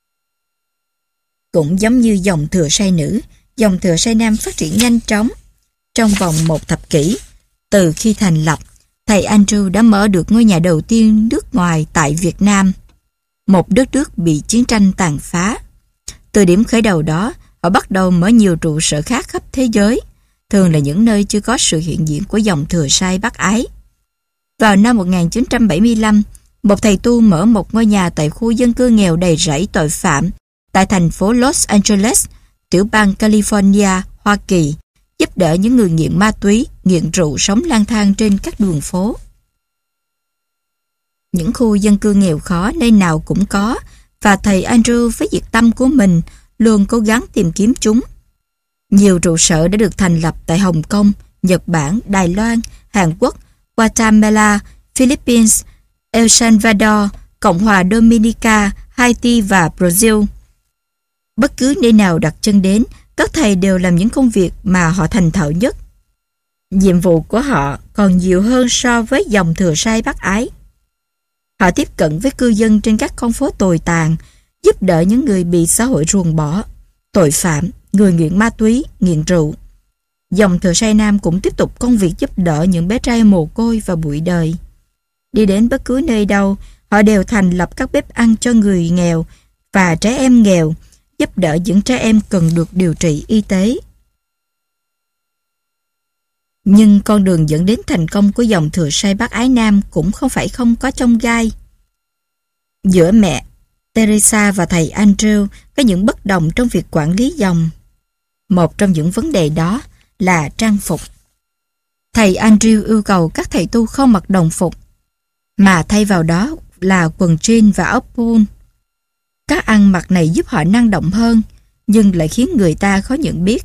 Cũng giống như dòng thừa sai nữ, dòng thừa sai nam phát triển nhanh chóng. Trong vòng một thập kỷ, từ khi thành lập, thầy Andrew đã mở được ngôi nhà đầu tiên nước ngoài tại Việt Nam, một đất nước bị chiến tranh tàn phá. Từ điểm khởi đầu đó, họ bắt đầu mở nhiều trụ sở khác khắp thế giới, thường là những nơi chưa có sự hiện diện của dòng thừa sai Bác Ái. Vào năm một nghìn chín trăm bảy mươi lăm, một thầy tu mở một ngôi nhà tại khu dân cư nghèo đầy rẫy tội phạm tại thành phố Los Angeles, tiểu bang California, Hoa Kỳ, giúp đỡ những người nghiện ma túy, nghiện rượu sống lang thang trên các đường phố. Những khu dân cư nghèo khó nơi nào cũng có, và thầy Andrew với nhiệt tâm của mình luôn cố gắng tìm kiếm chúng. Nhiều trụ sở đã được thành lập tại Hồng Kông, Nhật Bản, Đài Loan, Hàn Quốc, Guatemala, Philippines, El Salvador, Cộng hòa Dominica, Haiti và Brazil. Bất cứ nơi nào đặt chân đến, các thầy đều làm những công việc mà họ thành thạo nhất. Nhiệm vụ của họ còn nhiều hơn so với dòng thừa sai Bác Ái. Họ tiếp cận với cư dân trên các con phố tồi tàn, giúp đỡ những người bị xã hội ruồng bỏ, tội phạm, người nghiện ma túy, nghiện rượu. Dòng thừa sai nam cũng tiếp tục công việc giúp đỡ những bé trai mồ côi và bụi đời. Đi đến bất cứ nơi đâu, họ đều thành lập các bếp ăn cho người nghèo và trẻ em nghèo, giúp đỡ những trẻ em cần được điều trị y tế. Nhưng con đường dẫn đến thành công của dòng thừa sai Bác Ái Nam cũng không phải không có chông gai. Giữa mẹ Teresa và thầy Andrew có những bất đồng trong việc quản lý dòng. Một trong những vấn đề đó là trang phục. Thầy Andrew yêu cầu các thầy tu không mặc đồng phục, mà thay vào đó là quần jean và áo pun. Các ăn mặc này giúp họ năng động hơn, nhưng lại khiến người ta khó nhận biết.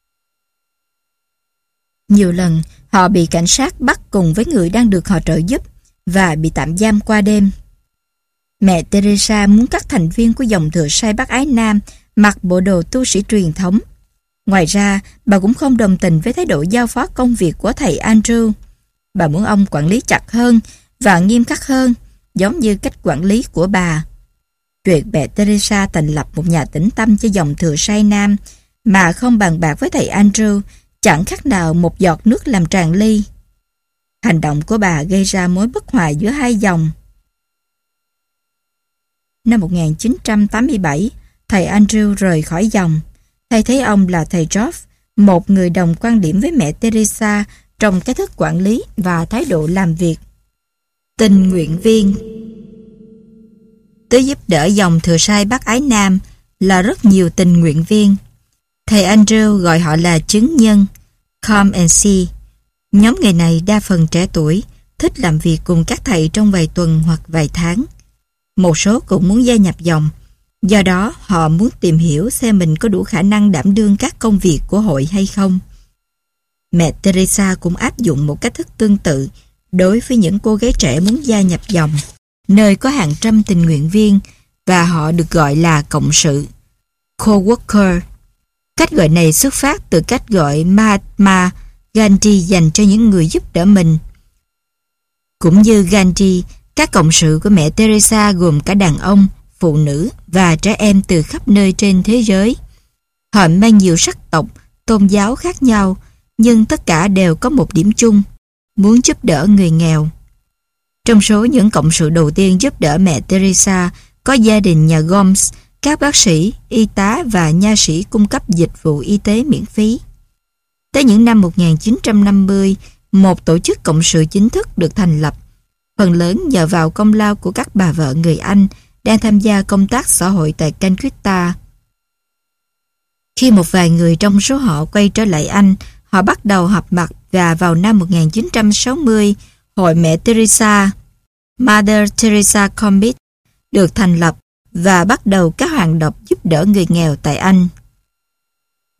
Nhiều lần, họ bị cảnh sát bắt cùng với người đang được họ trợ giúp và bị tạm giam qua đêm. Mẹ Teresa muốn các thành viên của dòng thừa sai Bác Ái Nam mặc bộ đồ tu sĩ truyền thống. Ngoài ra, bà cũng không đồng tình với thái độ giao phó công việc của thầy Andrew. Bà muốn ông quản lý chặt hơn và nghiêm khắc hơn, giống như cách quản lý của bà. Chuyện mẹ Teresa thành lập một nhà tĩnh tâm cho dòng thừa sai nam mà không bàn bạc với thầy Andrew chẳng khác nào một giọt nước làm tràn ly. Hành động của bà gây ra mối bất hòa giữa hai dòng. Năm một nghìn chín trăm tám mươi bảy, thầy Andrew rời khỏi dòng. Thay thế ông là thầy George, một người đồng quan điểm với mẹ Teresa trong cách thức quản lý và thái độ làm việc. Tình nguyện viên tới giúp đỡ dòng thừa sai Bác Ái Nam là rất nhiều tình nguyện viên. Thầy Andrew gọi họ là chứng nhân, come and see. Nhóm người này đa phần trẻ tuổi, thích làm việc cùng các thầy trong vài tuần hoặc vài tháng. Một số cũng muốn gia nhập dòng, do đó họ muốn tìm hiểu xem mình có đủ khả năng đảm đương các công việc của hội hay không. Mẹ Teresa cũng áp dụng một cách thức tương tự đối với những cô gái trẻ muốn gia nhập dòng, nơi có hàng trăm tình nguyện viên và họ được gọi là cộng sự, co-worker. Cách gọi này xuất phát từ cách gọi Mahatma Gandhi dành cho những người giúp đỡ mình. Cũng như Gandhi, các cộng sự của mẹ Teresa gồm cả đàn ông, phụ nữ và trẻ em từ khắp nơi trên thế giới. Họ mang nhiều sắc tộc, tôn giáo khác nhau, nhưng tất cả đều có một điểm chung, muốn giúp đỡ người nghèo. Trong số những cộng sự đầu tiên giúp đỡ mẹ Teresa có gia đình nhà Gomes, các bác sĩ, y tá và nha sĩ cung cấp dịch vụ y tế miễn phí. Tới những năm một nghìn chín trăm năm mươi, một tổ chức cộng sự chính thức được thành lập, phần lớn nhờ vào công lao của các bà vợ người Anh đang tham gia công tác xã hội tại Calcutta. Khi một vài người trong số họ quay trở lại Anh, họ bắt đầu họp mặt và vào năm một nghìn chín trăm sáu mươi, Hội Mẹ Teresa, Mother Teresa Committee, được thành lập và bắt đầu các hoạt động giúp đỡ người nghèo tại Anh.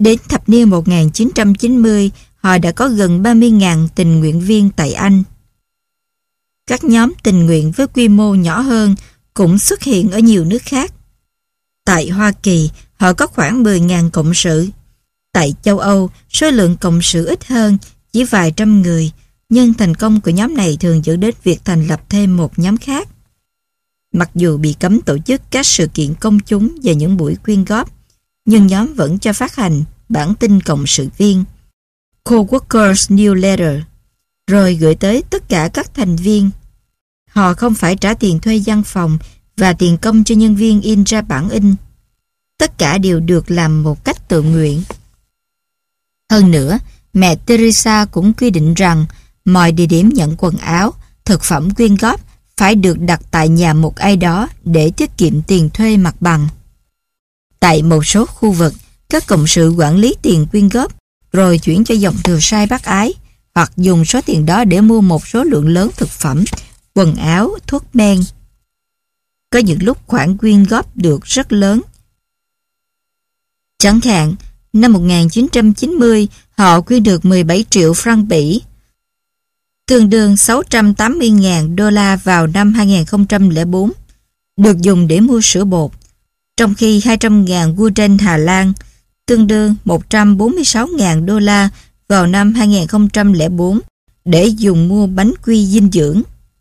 Đến thập niên một nghìn chín trăm chín mươi, họ đã có gần ba mươi nghìn tình nguyện viên tại Anh. Các nhóm tình nguyện với quy mô nhỏ hơn cũng xuất hiện ở nhiều nước khác. Tại Hoa Kỳ, họ có khoảng mười nghìn cộng sự. Tại châu Âu, số lượng cộng sự ít hơn, chỉ vài trăm người, nhưng thành công của nhóm này thường dẫn đến việc thành lập thêm một nhóm khác. Mặc dù bị cấm tổ chức các sự kiện công chúng và những buổi quyên góp, nhưng nhóm vẫn cho phát hành bản tin cộng sự viên, Co-workers Newsletter, rồi gửi tới tất cả các thành viên. Họ không phải trả tiền thuê văn phòng và tiền công cho nhân viên in ra bản in. Tất cả đều được làm một cách tự nguyện. Hơn nữa, mẹ Teresa cũng quy định rằng mọi địa điểm nhận quần áo, thực phẩm quyên góp phải được đặt tại nhà một ai đó để tiết kiệm tiền thuê mặt bằng. Tại một số khu vực, các cộng sự quản lý tiền quyên góp rồi chuyển cho dòng thừa sai bác ái, hoặc dùng số tiền đó để mua một số lượng lớn thực phẩm, quần áo, thuốc men. Có những lúc khoản quyên góp được rất lớn. Chẳng hạn, năm một nghìn chín trăm chín mươi, họ quyên được mười bảy triệu franc Bỉ, tương đương sáu trăm tám mươi nghìn đô la vào năm hai nghìn không trăm lẻ bốn, được dùng để mua sữa bột, trong khi hai trăm nghìn gulden Hà Lan, tương đương một trăm bốn mươi sáu nghìn đô la vào năm hai nghìn không trăm lẻ bốn, để dùng mua bánh quy dinh dưỡng.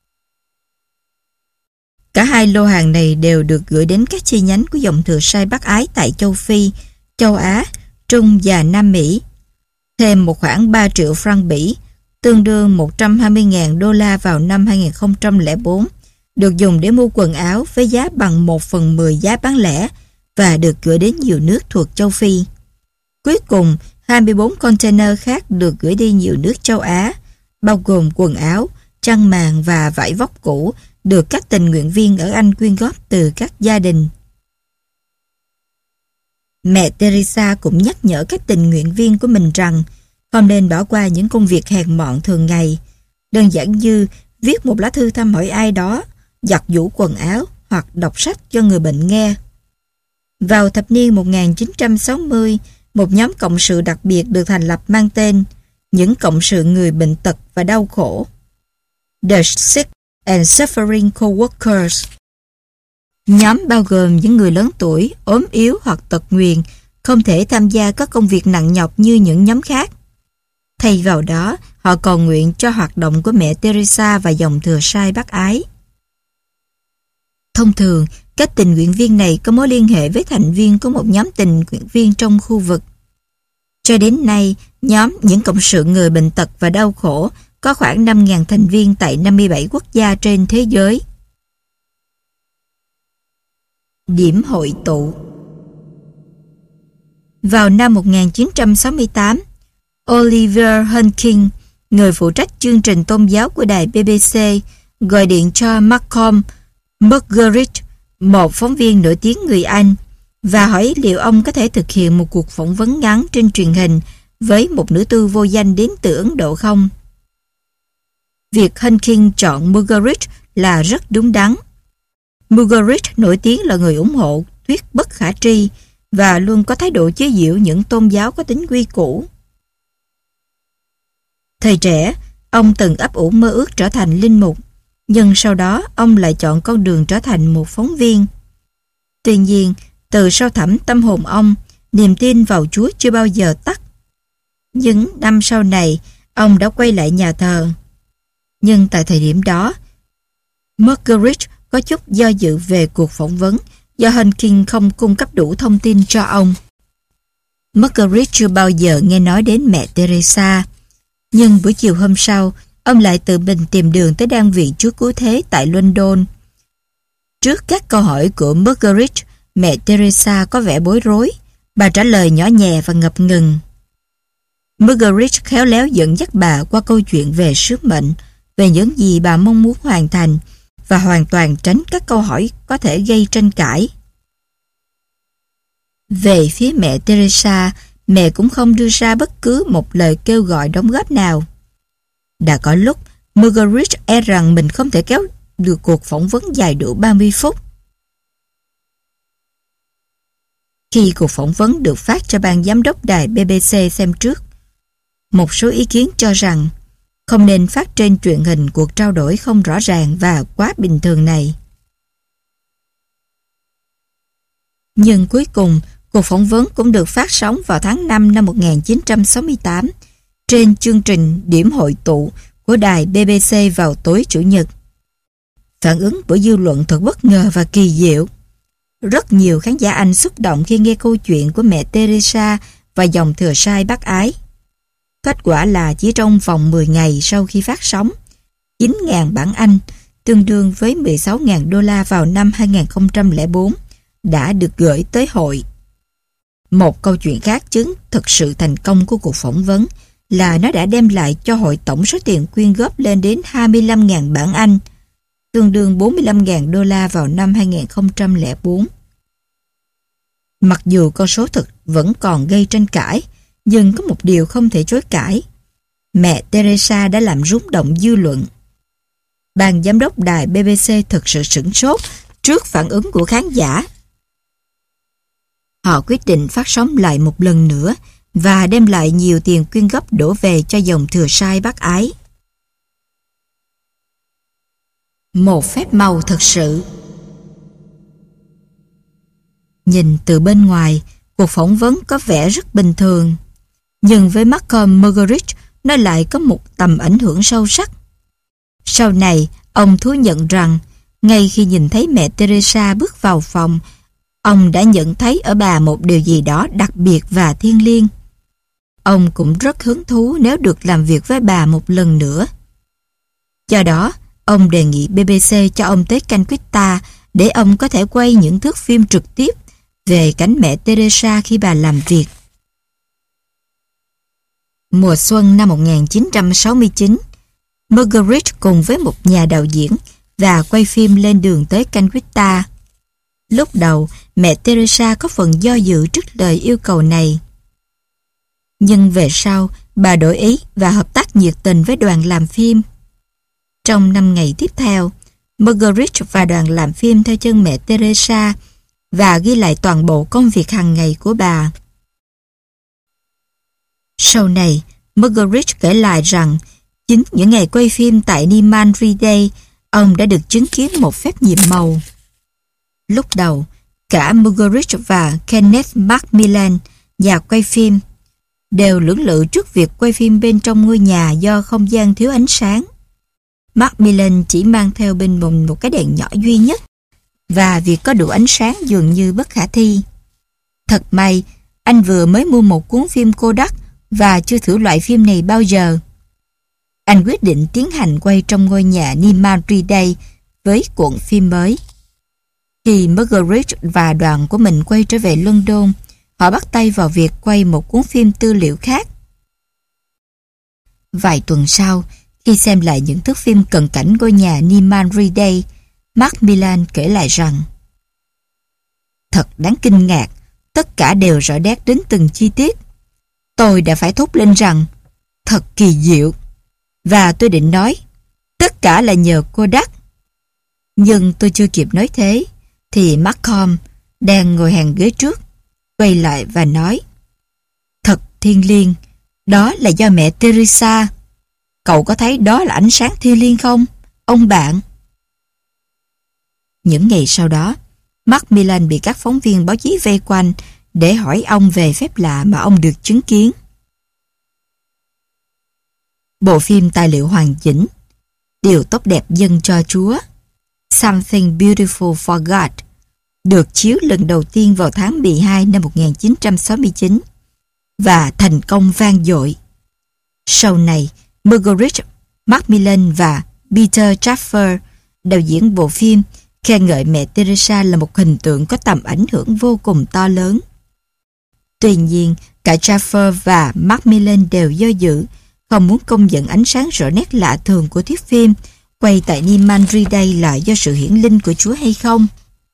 Cả hai lô hàng này đều được gửi đến các chi nhánh của dòng thừa sai bác ái tại châu Phi, châu Á, Trung và Nam Mỹ. Thêm một khoản ba triệu franc Bỉ, tương đương một trăm hai mươi nghìn đô la vào năm hai nghìn không trăm lẻ bốn, được dùng để mua quần áo với giá bằng một phần mười giá bán lẻ và được gửi đến nhiều nước thuộc châu Phi. Cuối cùng, hai mươi bốn container khác được gửi đi nhiều nước châu Á, bao gồm quần áo, chăn màn và vải vóc cũ, được các tình nguyện viên ở Anh quyên góp từ các gia đình. Mẹ Teresa cũng nhắc nhở các tình nguyện viên của mình rằng không nên bỏ qua những công việc hèn mọn thường ngày, đơn giản như viết một lá thư thăm hỏi ai đó, giặt giũ quần áo hoặc đọc sách cho người bệnh nghe. Vào thập niên một nghìn chín trăm sáu mươi, một nhóm cộng sự đặc biệt được thành lập mang tên những cộng sự người bệnh tật và đau khổ, The Sick and Suffering Co-workers. Nhóm bao gồm những người lớn tuổi, ốm yếu hoặc tật nguyền, không thể tham gia các công việc nặng nhọc như những nhóm khác. Thay vào đó, họ cầu nguyện cho hoạt động của mẹ Teresa và dòng thừa sai bác ái. Thông thường, các tình nguyện viên này có mối liên hệ với thành viên của một nhóm tình nguyện viên trong khu vực. Cho đến nay, nhóm những cộng sự người bệnh tật và đau khổ có khoảng năm nghìn thành viên tại năm mươi bảy quốc gia trên thế giới. Điểm hội tụ. Vào năm một nghìn chín trăm sáu mươi tám, Oliver Hunkin, người phụ trách chương trình tôn giáo của đài B B C, gọi điện cho Malcolm Muggeridge, một phóng viên nổi tiếng người Anh, và hỏi liệu ông có thể thực hiện một cuộc phỏng vấn ngắn trên truyền hình với một nữ tu vô danh đến từ Ấn Độ không? Việc Hunkin chọn Muggeridge là rất đúng đắn. Muggeridge nổi tiếng là người ủng hộ thuyết bất khả tri và luôn có thái độ chế giễu những tôn giáo có tính quy củ. Thời trẻ, ông từng ấp ủ mơ ước trở thành linh mục, nhưng sau đó ông lại chọn con đường trở thành một phóng viên. Tuy nhiên, từ sâu thẳm tâm hồn ông, niềm tin vào Chúa chưa bao giờ tắt. Những năm sau này, ông đã quay lại nhà thờ. Nhưng tại thời điểm đó, Muggeridge có chút do dự về cuộc phỏng vấn do Hunkin không cung cấp đủ thông tin cho ông. Muggeridge chưa bao giờ nghe nói đến mẹ Teresa, nhưng buổi chiều hôm sau, ông lại tự mình tìm đường tới Đan viện Chúa Cứu Thế tại London. Trước các câu hỏi của Muggeridge, mẹ Teresa có vẻ bối rối. Bà trả lời nhỏ nhẹ và ngập ngừng. Muggeridge khéo léo dẫn dắt bà qua câu chuyện về sứ mệnh, về những gì bà mong muốn hoàn thành, và hoàn toàn tránh các câu hỏi có thể gây tranh cãi. Về phía mẹ Teresa, mẹ cũng không đưa ra bất cứ một lời kêu gọi đóng góp nào. Đã có lúc, Muggeridge e rằng mình không thể kéo được cuộc phỏng vấn dài đủ ba mươi phút. Khi cuộc phỏng vấn được phát cho ban giám đốc đài bê bê xê xem trước, một số ý kiến cho rằng không nên phát trên truyền hình cuộc trao đổi không rõ ràng và quá bình thường này. Nhưng cuối cùng, cuộc phỏng vấn cũng được phát sóng vào tháng năm năm một nghìn chín trăm sáu mươi tám trên chương trình Điểm hội tụ của đài bê bê xê vào tối Chủ nhật. Phản ứng của dư luận thật bất ngờ và kỳ diệu. Rất nhiều khán giả Anh xúc động khi nghe câu chuyện của mẹ Teresa và dòng thừa sai bác ái. Kết quả là chỉ trong vòng mười ngày sau khi phát sóng, chín nghìn bảng Anh, tương đương với mười sáu nghìn đô la vào năm hai nghìn không trăm lẻ bốn, đã được gửi tới hội. Một câu chuyện khác chứng thực sự thành công của cuộc phỏng vấn là nó đã đem lại cho hội tổng số tiền quyên góp lên đến hai mươi lăm nghìn bảng Anh, tương đương bốn mươi lăm nghìn đô la vào năm hai nghìn không trăm lẻ bốn. Mặc dù con số thực vẫn còn gây tranh cãi, nhưng có một điều không thể chối cãi. Mẹ Teresa đã làm rung động dư luận. Ban giám đốc đài bê bê xê thực sự sửng sốt trước phản ứng của khán giả. Họ quyết định phát sóng lại một lần nữa và đem lại nhiều tiền quyên góp đổ về cho dòng thừa sai bác ái. Một phép màu thật sự. Nhìn từ bên ngoài, cuộc phỏng vấn có vẻ rất bình thường. Nhưng với Malcolm Muggeridge, nó lại có một tầm ảnh hưởng sâu sắc. Sau này, ông thú nhận rằng, ngay khi nhìn thấy mẹ Teresa bước vào phòng, ông đã nhận thấy ở bà một điều gì đó đặc biệt và thiêng liêng. Ông cũng rất hứng thú nếu được làm việc với bà một lần nữa. Do đó, ông đề nghị bê bê xê cho ông tới Calcutta để ông có thể quay những thước phim trực tiếp về cảnh mẹ Teresa khi bà làm việc. Mùa xuân năm một nghìn chín trăm sáu mươi chín, Muggeridge cùng với một nhà đạo diễn và quay phim lên đường tới Calcutta. Lúc đầu, mẹ Teresa có phần do dự trước lời yêu cầu này. Nhưng về sau, bà đổi ý và hợp tác nhiệt tình với đoàn làm phim. Trong năm ngày tiếp theo, Muggeridge và đoàn làm phim theo chân mẹ Teresa và ghi lại toàn bộ công việc hàng ngày của bà. Sau này, Muggeridge kể lại rằng chính những ngày quay phim tại Niman Riday, ông đã được chứng kiến một phép nhiệm màu. Lúc đầu, cả Muggeridge và Kenneth Macmillan, nhà quay phim, đều lưỡng lự trước việc quay phim bên trong ngôi nhà do không gian thiếu ánh sáng. Macmillan chỉ mang theo bên mình một cái đèn nhỏ duy nhất và việc có đủ ánh sáng dường như bất khả thi. Thật may, anh vừa mới mua một cuốn phim Kodak và chưa thử loại phim này bao giờ. Anh quyết định tiến hành quay trong ngôi nhà Niman Riday với cuộn phim mới. Khi Muggeridge và đoàn của mình quay trở về London, họ bắt tay vào việc quay một cuốn phim tư liệu khác. Vài tuần sau, khi xem lại những thước phim cận cảnh ngôi nhà Niman Riday, Macmillan kể lại rằng: thật đáng kinh ngạc, tất cả đều rõ nét đến từng chi tiết. Tôi đã phải thốt lên rằng, thật kỳ diệu. Và tôi định nói, tất cả là nhờ Kodak. Nhưng tôi chưa kịp nói thế, thì Malcolm, đang ngồi hàng ghế trước, quay lại và nói: thật thiêng liêng, đó là do mẹ Teresa. Cậu có thấy đó là ánh sáng thiêng liêng không, ông bạn? Những ngày sau đó, Macmillan bị các phóng viên báo chí vây quanh để hỏi ông về phép lạ mà ông được chứng kiến. Bộ phim tài liệu hoàn chỉnh, Điều tốt đẹp dâng cho Chúa, Something Beautiful for God, được chiếu lần đầu tiên vào tháng mười hai năm một nghìn chín trăm sáu mươi chín và thành công vang dội. Sau này, Muggeridge, Macmillan và Peter Shaffer, đạo diễn bộ phim, khen ngợi mẹ Teresa là một hình tượng có tầm ảnh hưởng vô cùng to lớn. Tuy nhiên, cả Shaffer và Macmillan đều do dự, không muốn công nhận ánh sáng rõ nét lạ thường của thuyết phim quay tại Niman Riday là do sự hiển linh của Chúa hay không.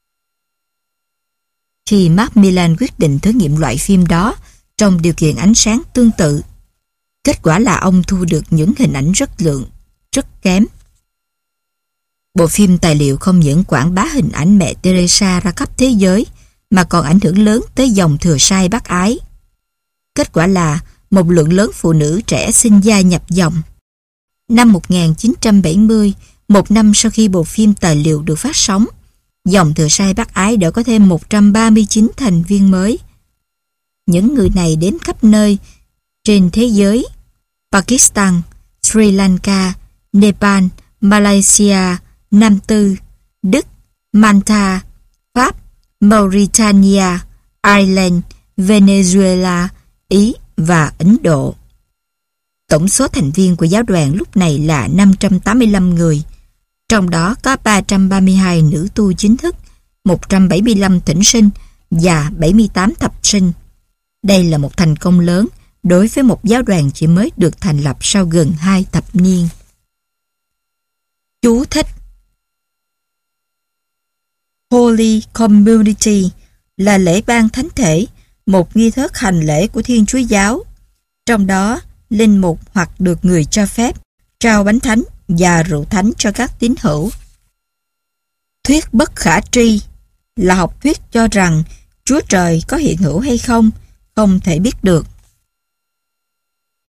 Khi Macmillan quyết định thử nghiệm loại phim đó trong điều kiện ánh sáng tương tự, kết quả là ông thu được những hình ảnh rất lượng, rất kém. Bộ phim tài liệu không những quảng bá hình ảnh mẹ Teresa ra khắp thế giới, mà còn ảnh hưởng lớn tới dòng thừa sai bác ái. Kết quả là một lượng lớn phụ nữ trẻ xin gia nhập dòng. Năm một nghìn chín trăm bảy mươi, một năm sau khi bộ phim tài liệu được phát sóng, dòng thừa sai bác ái đã có thêm một trăm ba mươi chín thành viên mới. Những người này đến khắp nơi trên thế giới: Pakistan, Sri Lanka, Nepal, Malaysia, Nam Tư, Đức, Malta, Pháp, Mauritania, Ireland, Venezuela, Ý và Ấn Độ. Tổng số thành viên của giáo đoàn lúc này là năm trăm tám mươi lăm người, trong đó có ba trăm ba mươi hai nữ tu chính thức, một trăm bảy mươi lăm thỉnh sinh và bảy mươi tám thập sinh. Đây là một thành công lớn đối với một giáo đoàn chỉ mới được thành lập sau gần hai thập niên. Chú thích: Holy Community là lễ ban thánh thể, một nghi thức hành lễ của Thiên Chúa giáo. Trong đó, linh mục hoặc được người cho phép trao bánh thánh và rượu thánh cho các tín hữu. Thuyết bất khả tri là học thuyết cho rằng Chúa Trời có hiện hữu hay không, không thể biết được.